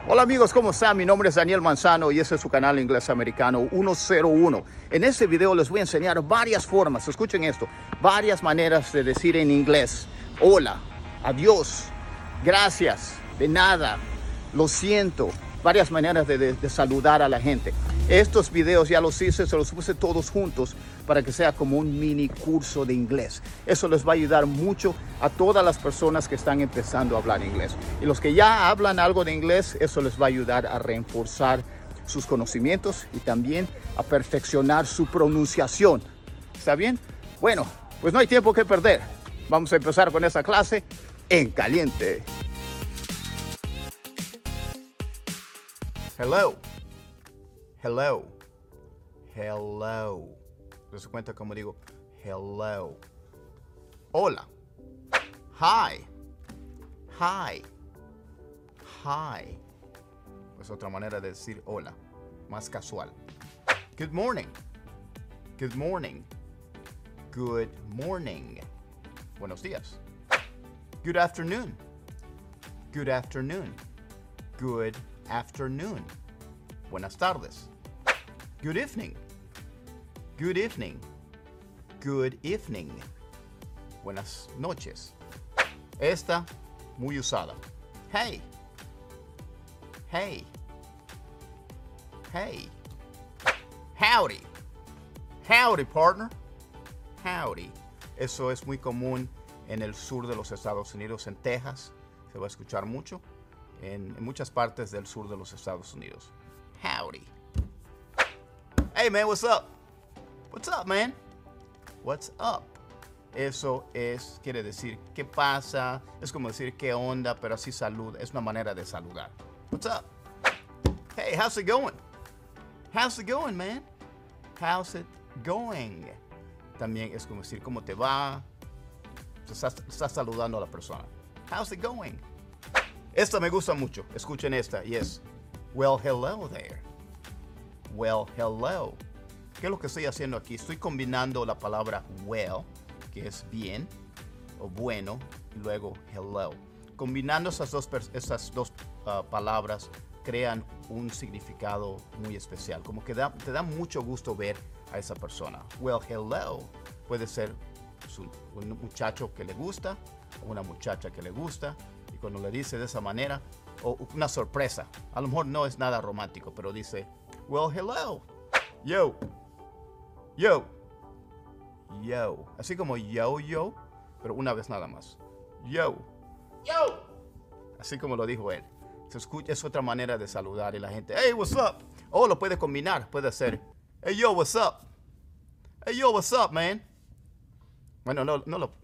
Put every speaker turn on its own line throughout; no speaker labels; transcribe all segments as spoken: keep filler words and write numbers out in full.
Hola amigos, ¿cómo están? Mi nombre es Daniel Manzano y este es su canal Inglés Americano ciento uno. En este video les voy a enseñar varias formas, escuchen esto, varias maneras de decir en inglés: hola, adiós, gracias, de nada, lo siento. Varias maneras de, de, de saludar a la gente. Estos videos ya los hice, se los puse todos juntos para que sea como un mini curso de inglés. Eso les va a ayudar mucho a todas las personas que están empezando a hablar inglés. Y los que ya hablan algo de inglés, eso les va a ayudar a reforzar sus conocimientos y también a perfeccionar su pronunciación. ¿Está bien? Bueno, pues no hay tiempo que perder. Vamos a empezar con esta clase en caliente. Hello. Hello. Hello. ¿Se cuenta cómo digo hello? Hola. Hi. Hi. Hi. Es otra manera de decir hola, más casual. Good morning. Good morning. Good morning. Buenos días. Good afternoon. Good afternoon. Good afternoon. Buenas tardes. Good evening. Good evening. Good evening. Buenas noches. Esta, muy usada. Hey. Hey. Hey. Howdy. Howdy, partner. Howdy. Eso es muy común en el sur de los Estados Unidos, en Texas. Se va a escuchar mucho. En, en muchas partes del sur de los Estados Unidos. Howdy. Hey man, what's up? What's up, man? What's up? Eso es, quiere decir qué pasa. Es como decir qué onda, pero así saluda. Es una manera de saludar. What's up? Hey, how's it going? How's it going, man? How's it going? También es como decir cómo te va. Estás, estás saludando a la persona. How's it going? Esta me gusta mucho. Escuchen esta y es well, hello there. Well, hello. ¿Qué es lo que estoy haciendo aquí? Estoy combinando la palabra well, que es bien o bueno, y luego hello. Combinando esas dos, esas dos uh, palabras crean un significado muy especial. Como que da, te da mucho gusto ver a esa persona. Well, hello. Puede ser su, un muchacho que le gusta o una muchacha que le gusta. Y cuando le dice de esa manera, o una sorpresa, a lo mejor no es nada romántico, pero dice, well, hello, yo, yo, yo. Así como yo, yo, pero una vez nada más. Yo, yo. Así como lo dijo él. Se escucha, es otra manera de saludar y la gente, hey, what's up? O lo puede combinar, puede ser, hey, yo, what's up? Hey, yo, what's up, man? Bueno, no, no lo...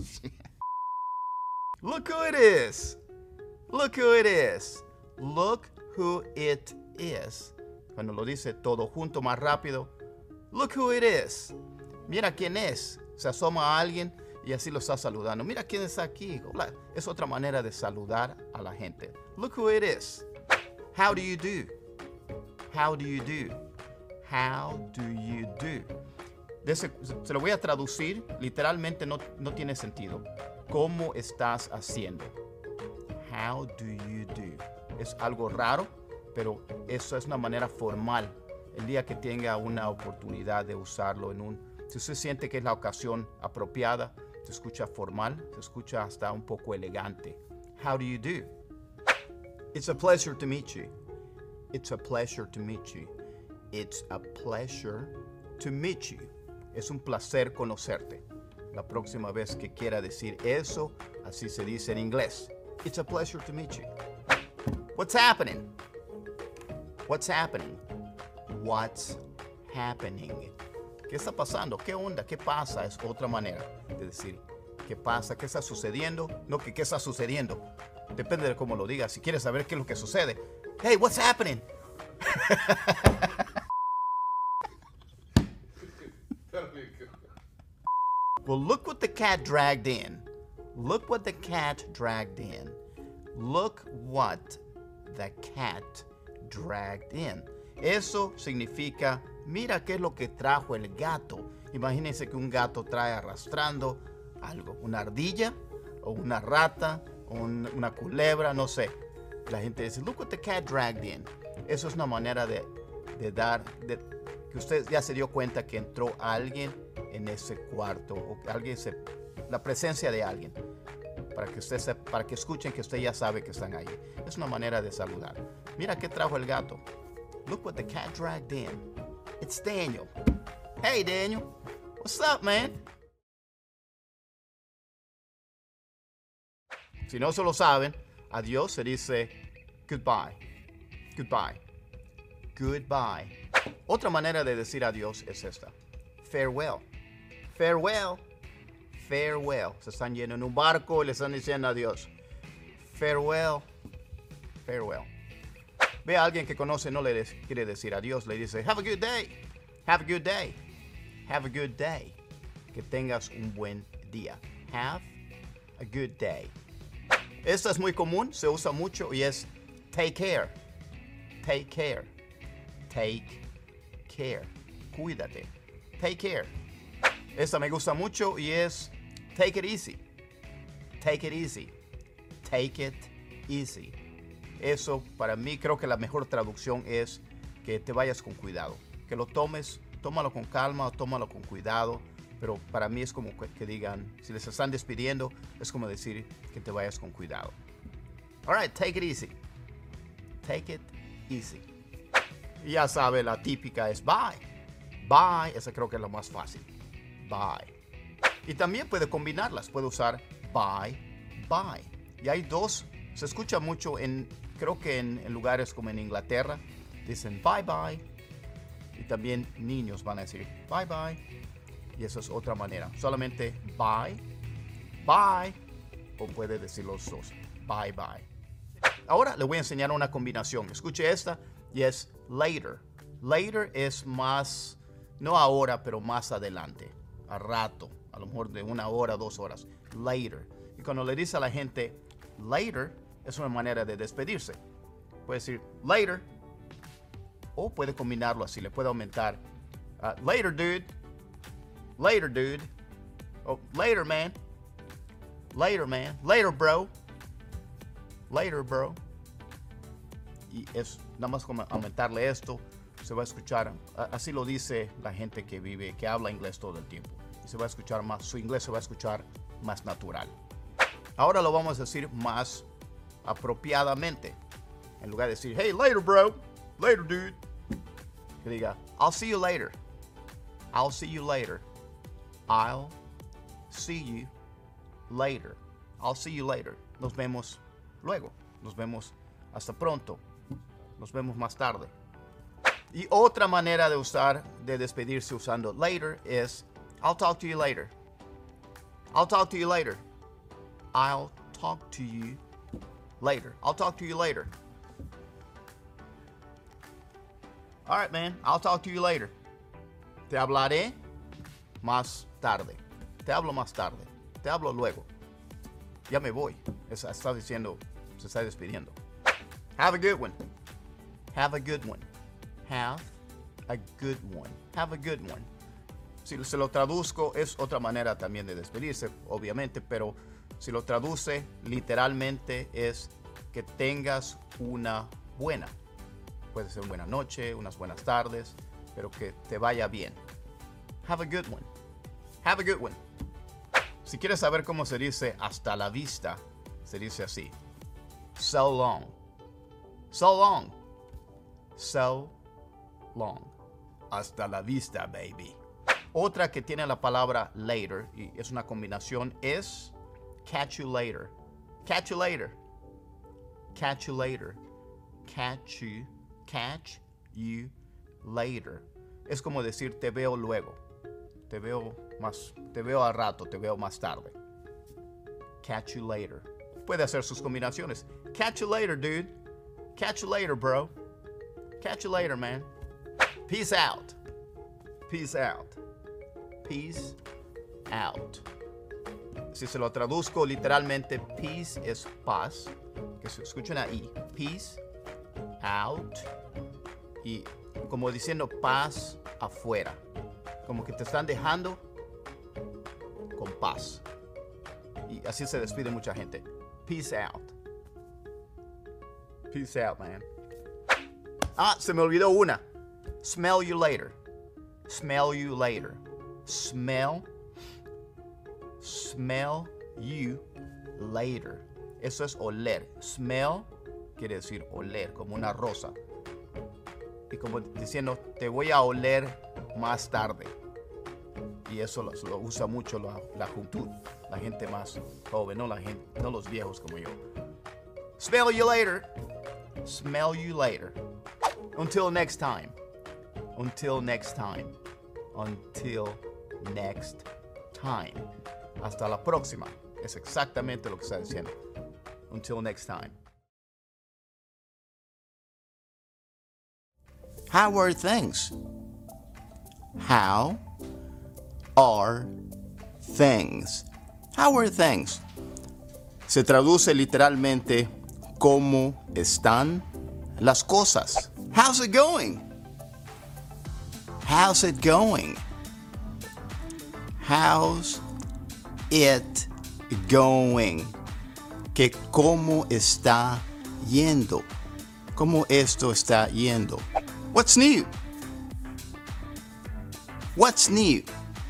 Look who it is. Look who it is. Look who it is. Cuando lo dice todo junto más rápido. Look who it is. Mira quién es. Se asoma a alguien y así lo está saludando. Mira quién está aquí. Hola. Es otra manera de saludar a la gente. Look who it is. How do you do? How do you do? How do you do? De ese, se lo voy a traducir. Literalmente no, no tiene sentido. ¿Cómo estás haciendo? How do you do? Es algo raro, pero eso es una manera formal. El día que tenga una oportunidad de usarlo en un... Si usted siente que es la ocasión apropiada, se escucha formal, se escucha hasta un poco elegante. How do you do? It's a pleasure to meet you. It's a pleasure to meet you. It's a pleasure to meet you. Es un placer conocerte. La próxima vez que quiera decir eso, así se dice en inglés. It's a pleasure to meet you. What's happening? What's happening? What's happening? ¿Qué está pasando? ¿Qué onda? ¿Qué pasa? Es otra manera de decir qué pasa, qué está sucediendo. No que qué está sucediendo. Depende de cómo lo digas. Si quieres saber qué es lo que sucede. Hey, what's happening? Well, look what the cat dragged in. Look what the cat dragged in. Look what the cat dragged in. Eso significa, mira qué es lo que trajo el gato. Imagínense que un gato trae arrastrando algo, una ardilla o una rata o un, una culebra, no sé. la gente dice, look what the cat dragged in. Eso es una manera de, de dar, de, que usted ya se dio cuenta que entró alguien en ese cuarto, o que alguien se, la presencia de alguien, para que usted se, para que escuchen que usted ya sabe que están ahí. Es una manera de saludar. Mira qué trajo el gato. Look what the cat dragged in. It's Daniel. Hey Daniel, what's up, man? Si no se lo saben, adiós se dice goodbye. Goodbye. Goodbye. Otra manera de decir adiós es esta. Farewell. Farewell. Farewell. Se están yendo en un barco y le están diciendo adiós. Farewell. Farewell. Ve a alguien que conoce, no le des- quiere decir adiós, le dice have a good day. Have a good day. Have a good day. Que tengas un buen día. Have a good day. Esta es muy común, se usa mucho y es take care. Take care. Take care. Cuídate. Take care. Esta me gusta mucho y es take it easy. Take it easy. Take it easy. Eso para mí creo que la mejor traducción es que te vayas con cuidado. Que lo tomes, tómalo con calma o tómalo con cuidado. Pero para mí es como que, que digan, si les están despidiendo, es como decir que te vayas con cuidado. All right, take it easy. Take it easy. Y ya sabe, la típica es bye. Bye, esa creo que es la más fácil. Bye. Y también puede combinarlas. Puede usar bye, bye. Y hay dos. Se escucha mucho en, creo que en, en lugares como en Inglaterra. Dicen bye, bye. Y también niños van a decir bye, bye. Y eso es otra manera. Solamente bye, bye. O puede decir los dos. Bye, bye. Ahora le voy a enseñar una combinación. Escuche esta y es later. Later es más, no ahora, pero más adelante. A rato. A lo mejor de una hora, dos horas. Later. Y cuando le dice a la gente later, es una manera de despedirse. Puede decir later. O puede combinarlo así. Le puede aumentar. Uh, later, dude. Later, dude. Oh, later, man. Later, man. Later, bro. Later, bro. Y es nada más como aumentarle esto. Se va a escuchar. Así lo dice la gente que vive, que habla inglés todo el tiempo. Y se va a escuchar más. Su inglés se va a escuchar más natural. Ahora lo vamos a decir más apropiadamente. En lugar de decir, hey, later, bro. Later, dude. Que diga, I'll see you later. I'll see you later. I'll see you later. I'll see you later. Nos vemos luego. Nos vemos hasta pronto. Nos vemos más tarde. Y otra manera de usar, de despedirse usando later es I'll talk to you later. I'll talk to you later. I'll talk to you later. I'll talk to you later. All right, man. I'll talk to you later. Te hablaré más tarde. Te hablo más tarde. Te hablo luego. Ya me voy. Está, está diciendo, se está despidiendo. Have a good one. Have a good one. Have a good one. Have a good one. Si se lo traduzco, es otra manera también de despedirse, obviamente, pero si lo traduce literalmente es que tengas una buena. Puede ser buena noche, unas buenas tardes, pero que te vaya bien. Have a good one. Have a good one. Si quieres saber cómo se dice hasta la vista, se dice así. So long. So long. So long. Hasta la vista, baby. Otra que tiene la palabra later, y es una combinación, es catch you later. Catch you later. Catch you later. Catch you. Catch you later. Es como decir te veo luego. Te veo más, te veo al rato, te veo más tarde. Catch you later. Puede hacer sus combinaciones. Catch you later, dude. Catch you later, bro. Catch you later, man. Peace out. Peace out. Peace out. Si se lo traduzco literalmente, peace es paz. Que se escucha una I. Peace out. Y como diciendo paz afuera. Como que te están dejando con paz. Y así se despide mucha gente. Peace out. Peace out, man. Ah, se me olvidó una. Smell you later. Smell you later. Smell. Smell you later. Eso es oler. Smell quiere decir oler, como una rosa. Y como diciendo, te voy a oler más tarde. Y eso lo, lo usa mucho la, la juventud, la gente más joven, no, la gente, no los viejos como yo. Smell you later. Smell you later. Until next time. Until next time. Until next time. Hasta la próxima. Es exactamente lo que está diciendo. Until next time. How are things? How are things? How are things? Se traduce literalmente ¿cómo están las cosas? How's it going? How's it going? How's it going? Que cómo está yendo. ¿Cómo esto está yendo? What's new? What's new?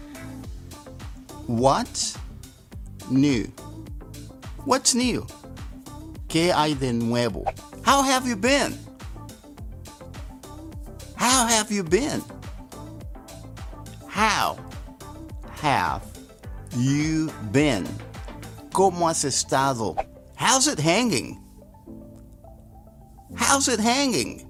What's new? What's new? ¿Qué hay de nuevo? How have you been? How have you been? How have you been? ¿Cómo has estado? How's it hanging? How's it hanging?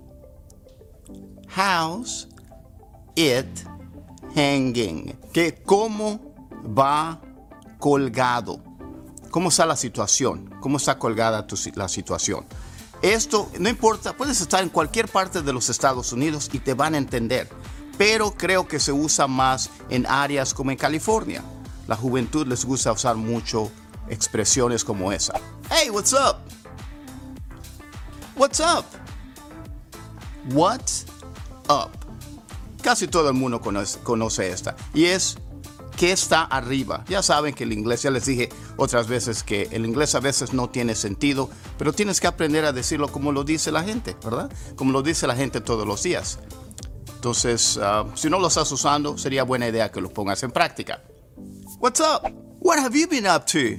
How's it hanging? ¿Qué, cómo va colgado? ¿Cómo está la situación? ¿Cómo está colgada tu, la situación? Esto no importa, puedes estar en cualquier parte de los Estados Unidos y te van a entender, pero creo que se usa más en áreas como en California. La juventud les gusta usar mucho expresiones como esa. Hey, what's up? What's up? What's up? Casi todo el mundo conoce, conoce esta. Y es, ¿qué está arriba? Ya saben que el inglés, ya les dije otras veces que el inglés a veces no tiene sentido, pero tienes que aprender a decirlo como lo dice la gente, ¿verdad? Como lo dice la gente todos los días. Entonces, uh, si no lo estás usando, sería buena idea que lo pongas en práctica. What's up? What have you been up to?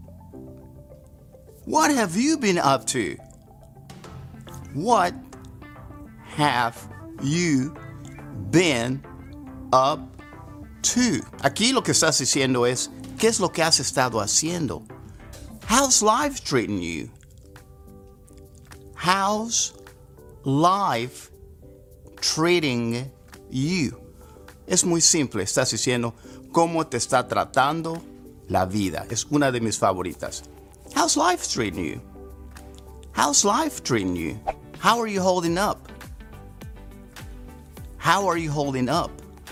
What have you been up to? What have you been up to? Aquí lo que estás diciendo es, ¿qué es lo que has estado haciendo? How's life treating you? How's life treating you? Es muy simple, estás diciendo cómo te está tratando la vida. Es una de mis favoritas. How's life treating you? How's life treating you? How are you holding up? How are you holding up?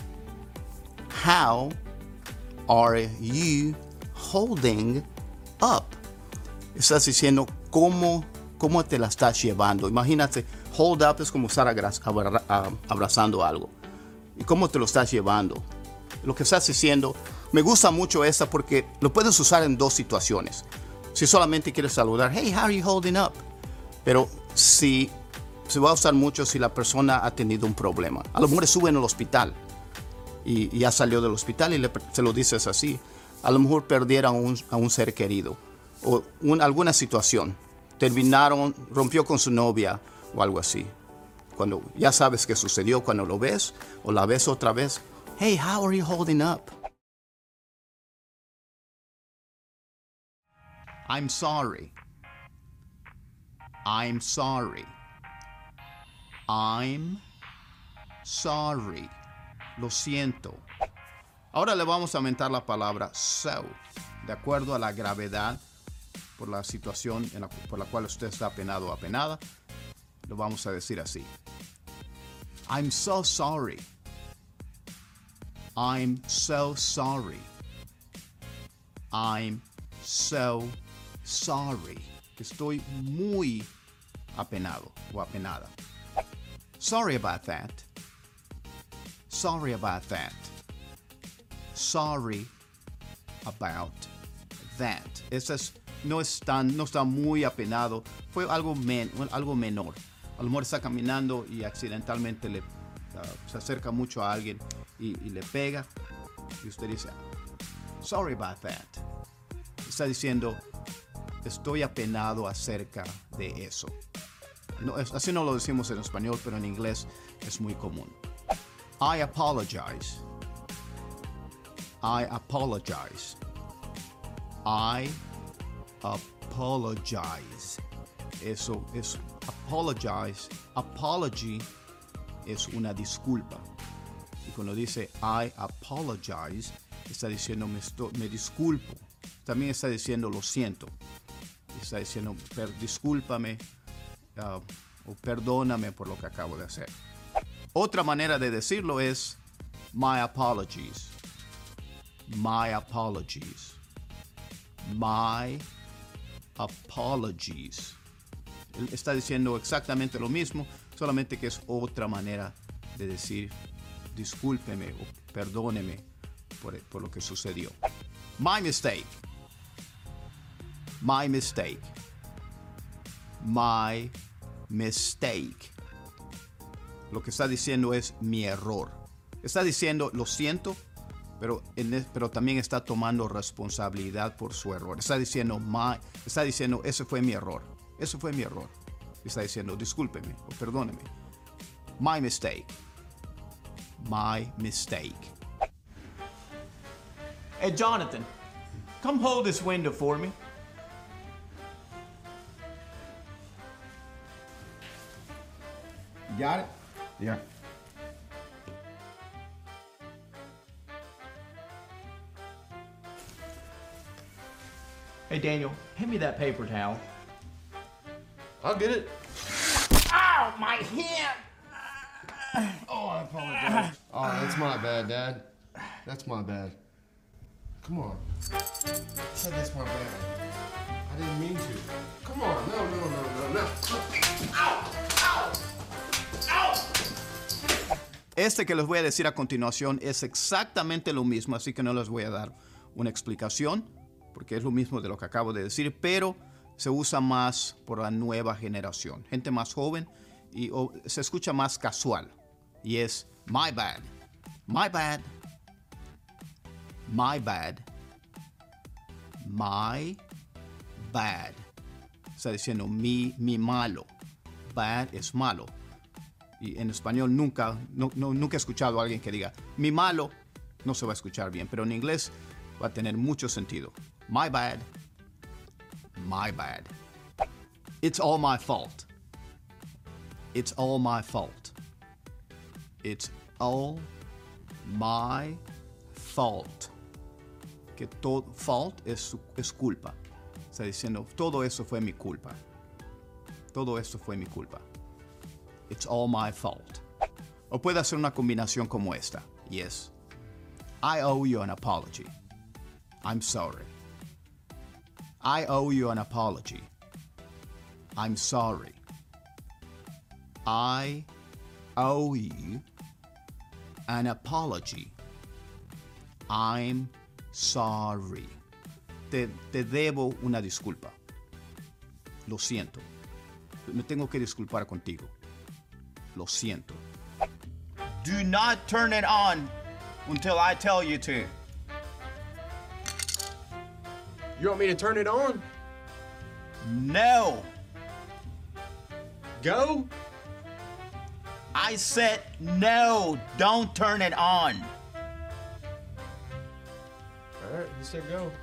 How are you holding up? Estás diciendo cómo, cómo te la estás llevando. Imagínate, hold up es como estar abrazando algo. ¿Y cómo te lo estás llevando? Lo que estás diciendo, me gusta mucho esta porque lo puedes usar en dos situaciones. Si solamente quieres saludar, hey, how are you holding up? Pero si se va a usar mucho si la persona ha tenido un problema. A lo mejor sube en el hospital y, y ya salió del hospital y le, se lo dices así. A lo mejor perdieron un, a un ser querido o un, alguna situación. Terminaron, rompió con su novia o algo así. Cuando ya sabes qué sucedió, cuando lo ves o la ves otra vez, hey, how are you holding up? I'm sorry. I'm sorry. I'm sorry. Lo siento. Ahora le vamos a aumentar la palabra so, de acuerdo a la gravedad por la situación en la, por la cual usted está apenado o apenada. Lo vamos a decir así. I'm so sorry. I'm so sorry. I'm so sorry. Estoy muy apenado o apenada. Sorry about that. Sorry about that. Sorry about that. Ese es, no, es tan, no está muy apenado, fue algo, men, algo menor. A lo mejor está caminando y accidentalmente le, uh, se acerca mucho a alguien y, y le pega. Y usted dice, sorry about that. Está diciendo, estoy apenado acerca de eso. No, es, así no lo decimos en español, pero en inglés es muy común. I apologize. I apologize. I apologize. Eso es apologize. Apology es una disculpa. Y cuando dice I apologize, está diciendo me, estoy, me disculpo. También está diciendo lo siento. Está diciendo per, discúlpame uh, o perdóname por lo que acabo de hacer. Otra manera de decirlo es my apologies. My apologies. My apologies. Él está diciendo exactamente lo mismo, solamente que es otra manera de decir discúlpeme o perdóneme por, por lo que sucedió. My mistake. My mistake. My mistake. Lo que está diciendo es mi error. Está diciendo lo siento, pero, en, pero también está tomando responsabilidad por su error. Está diciendo, my, está diciendo, ese fue mi error. Ese fue mi error. Está diciendo, discúlpeme o perdóneme. My mistake. My mistake. Hey, Jonathan, come hold this window for me. You got it?
Yeah.
Hey, Daniel, hand me that paper towel.
I'll get it.
Ow, my hand!
Oh, I apologize. Oh, that's my bad, Dad. That's my bad. Come on. I said that's my bad. I didn't mean to. Come on. No, no, no, no, no. Ow! Ow! Ow!
Este que les voy a decir a continuación es exactamente lo mismo, así que no les voy a dar una explicación, porque es lo mismo de lo que acabo de decir, pero se usa más por la nueva generación, gente más joven, y o, se escucha más casual, y es my bad, my bad, my bad, my bad. Está diciendo mi, mi malo. Bad es malo. Y en español nunca, no, no, nunca he escuchado a alguien que diga mi malo. No se va a escuchar bien, pero en inglés va a tener mucho sentido. My bad. My bad. It's all my fault. It's all my fault. It's all my fault. Que todo fault es, es culpa. Está diciendo, todo eso fue mi culpa. Todo esto fue mi culpa. It's all my fault. O puede hacer una combinación como esta. Yes. I owe you an apology. I'm sorry. I owe you an apology. I'm sorry. I owe you an apology. I'm sorry. Te, te debo una disculpa. Lo siento. Me tengo que disculpar contigo. Lo siento. Do not turn it on until I tell you to.
You want me to turn it on?
No.
Go?
I said no. Don't turn it on.
All right, you said go.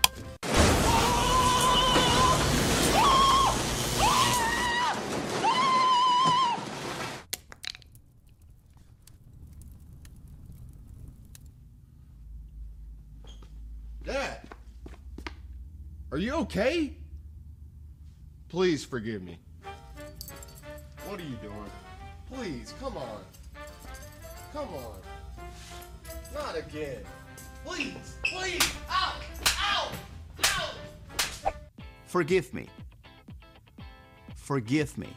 Dad, are you okay? Please forgive me. What are you doing? Please, come on. Come on. Not again. Please, please. Ow! Ow! Ow!
Forgive me. Forgive me.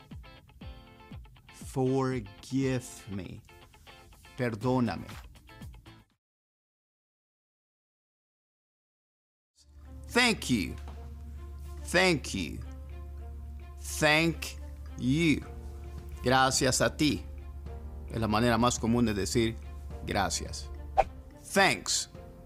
Forgive me. Perdóname. Thank you. Thank you. Thank you. Gracias a ti. Es la manera más común de decir gracias. Thanks.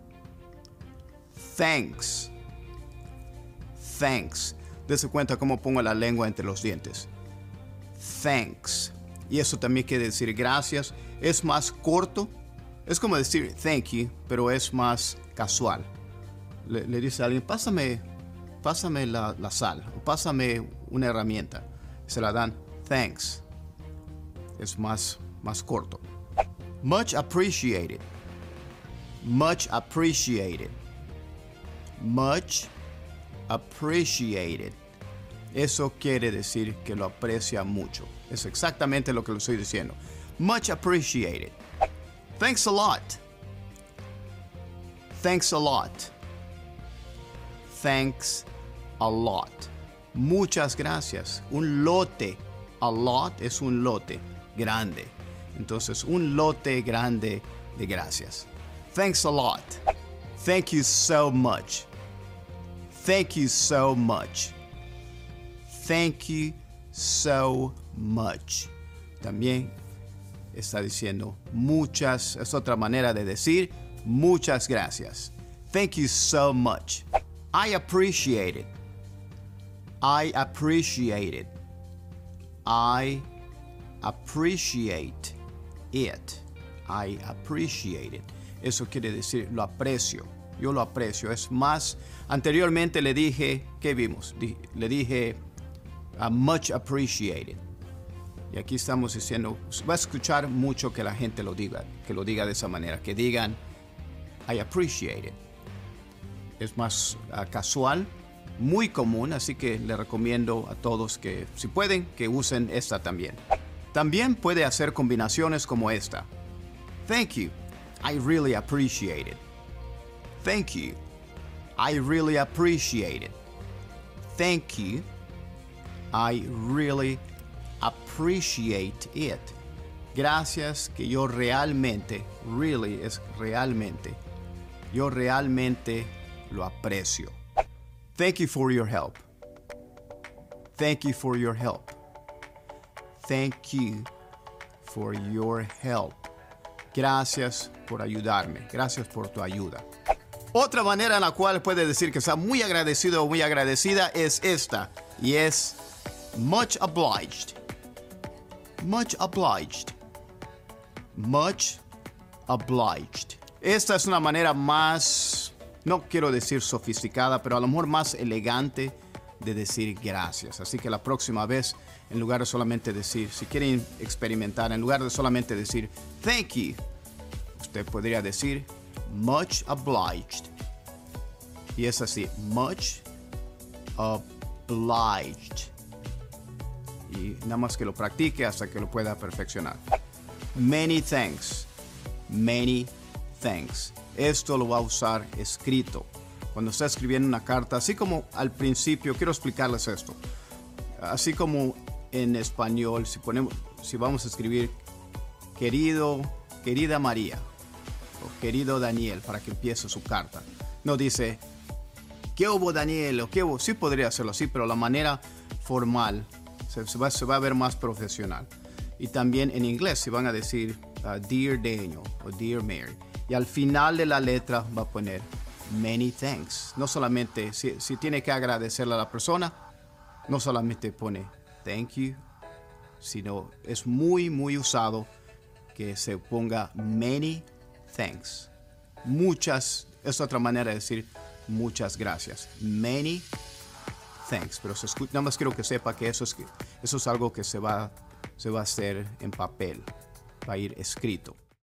Thanks. Thanks. Dese cuenta cómo pongo la lengua entre los dientes. Thanks. Y eso también quiere decir gracias. Es más corto. Es como decir thank you, pero es más casual. Le, le dice a alguien, pásame, pásame la, la sal, o pásame una herramienta. Se la dan, thanks. Es más, más corto. Much appreciated. Much appreciated. Much appreciated. Eso quiere decir que lo aprecia mucho. Es exactamente lo que le estoy diciendo. Much appreciated. Thanks a lot. Thanks a lot. Thanks a lot. Muchas gracias. Un lote. A lot es un lote grande. Entonces, un lote grande de gracias. Thanks a lot. Thank you so much. Thank you so much. Thank you so much. También está diciendo muchas, es otra manera de decir muchas gracias. Thank you so much. I appreciate it. I appreciate it. I appreciate it. I appreciate it. Eso quiere decir lo aprecio. Yo lo aprecio. Es más, anteriormente le dije, ¿qué vimos? Di- le dije uh, much appreciated. Y aquí estamos diciendo, va a escuchar mucho que la gente lo diga, que lo diga de esa manera, que digan, I appreciate it. Es más uh, casual, muy común, así que le recomiendo a todos que, si pueden, que usen esta también. También puede hacer combinaciones como esta. Thank you. I really appreciate it. Thank you. I really appreciate it. Thank you. I really appreciate it. Gracias, que yo realmente, really es realmente, yo realmente lo aprecio. Thank you for your help. Thank you for your help. Thank you for your help. Gracias por ayudarme. Gracias por tu ayuda. Otra manera en la cual puede decir que está muy agradecido o muy agradecida es esta. Y es much obliged. Much obliged. Much obliged. Esta es una manera más, no quiero decir sofisticada, pero a lo mejor más elegante de decir gracias. Así que la próxima vez, en lugar de solamente decir, si quieren experimentar, en lugar de solamente decir thank you, usted podría decir much obliged. Y es así, much obliged. Y nada más que lo practique hasta que lo pueda perfeccionar. Many thanks. Many thanks. Esto lo va a usar escrito. Cuando está escribiendo una carta, así como al principio, quiero explicarles esto. Así como en español, si ponemos, si vamos a escribir querido, querida María o querido Daniel para que empiece su carta, no dice ¿qué hubo, Daniel? O ¿qué hubo? Sí podría hacerlo así, pero la manera formal se, se, va, se va a ver más profesional. Y también en inglés si van a decir uh, Dear Daniel o Dear Mary. Y al final de la letra va a poner many thanks. No solamente, si, si tiene que agradecerle a la persona, no solamente pone thank you, sino es muy, muy usado que se ponga many thanks. Muchas, es otra manera de decir muchas gracias. Many thanks. Pero se escucha, nada más quiero que sepa que eso es, eso es algo que se va, se va a hacer en papel, va a ir escrito.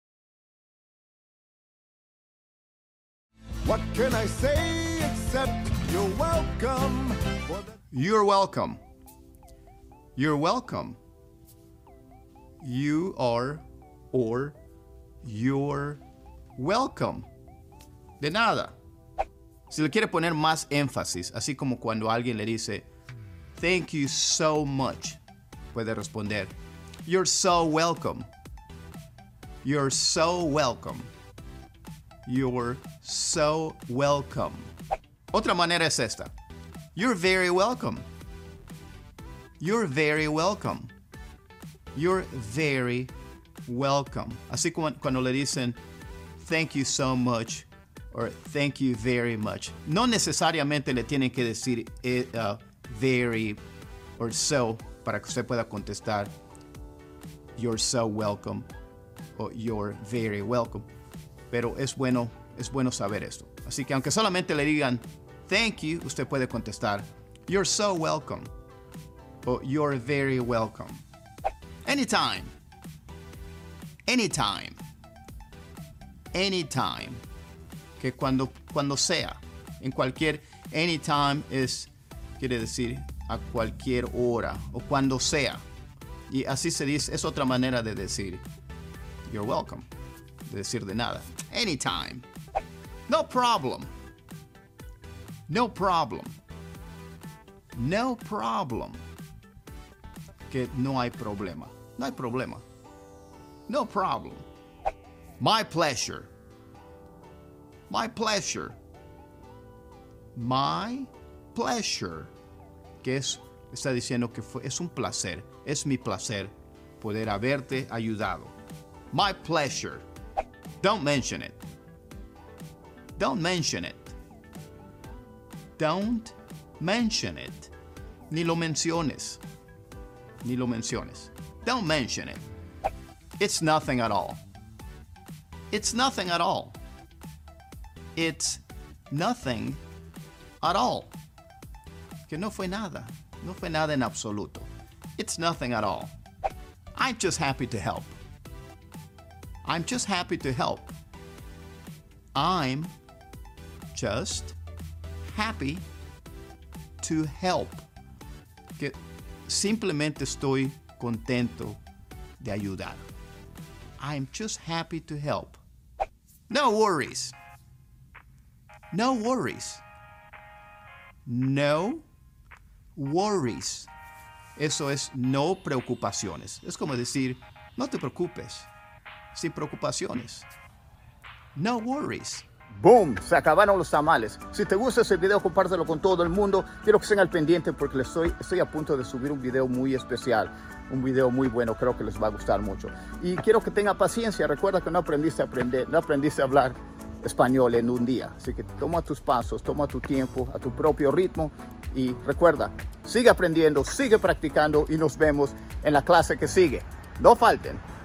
What can I say except you're welcome?
You're welcome. You're welcome. You are or you're welcome. De nada. Si le quiere poner más énfasis, así como cuando alguien le dice thank you so much, puede responder you're so welcome. You're so welcome. You're so welcome. Otra manera es esta. You're very welcome. You're very welcome. You're very welcome. Así como cuando le dicen thank you so much or thank you very much. No necesariamente le tienen que decir uh, very or so para que usted pueda contestar you're so welcome o you're very welcome. Pero es bueno, es bueno saber esto. Así que aunque solamente le digan thank you, usted puede contestar you're so welcome o you're very welcome. Anytime. Anytime. Anytime. Que cuando, cuando sea. En cualquier. Anytime es, quiere decir a cualquier hora o cuando sea. Y así se dice, es otra manera de decir you're welcome. De decir de nada. Anytime. No problem. No problem. No problem. Que no hay problema. No hay problema. No problem. My pleasure. My pleasure. My pleasure. Que es, está diciendo que fue, es un placer. Es mi placer poder haberte ayudado. My pleasure. Don't mention it. Don't mention it. Don't mention it. Ni lo menciones. Ni lo menciones. Don't mention it. It's nothing at all. It's nothing at all. It's nothing at all. Que no fue nada. No fue nada en absoluto. It's nothing at all. I'm just happy to help. I'm just happy to help. I'm just happy to help. Que simplemente estoy contento de ayudar. I'm just happy to help. No worries. No worries. No worries. Eso es no preocupaciones. Es como decir, no te preocupes. Sin preocupaciones. No worries.
¡Boom! Se acabaron los tamales. Si te gusta ese video, compártelo con todo el mundo. Quiero que estén al pendiente porque les estoy, estoy a punto de subir un video muy especial. Un video muy bueno, creo que les va a gustar mucho. Y quiero que tengan paciencia. Recuerda que no aprendiste a aprender, no aprendiste a hablar español en un día. Así que toma tus pasos, toma tu tiempo, a tu propio ritmo. Y recuerda, sigue aprendiendo, sigue practicando y nos vemos en la clase que sigue. No falten.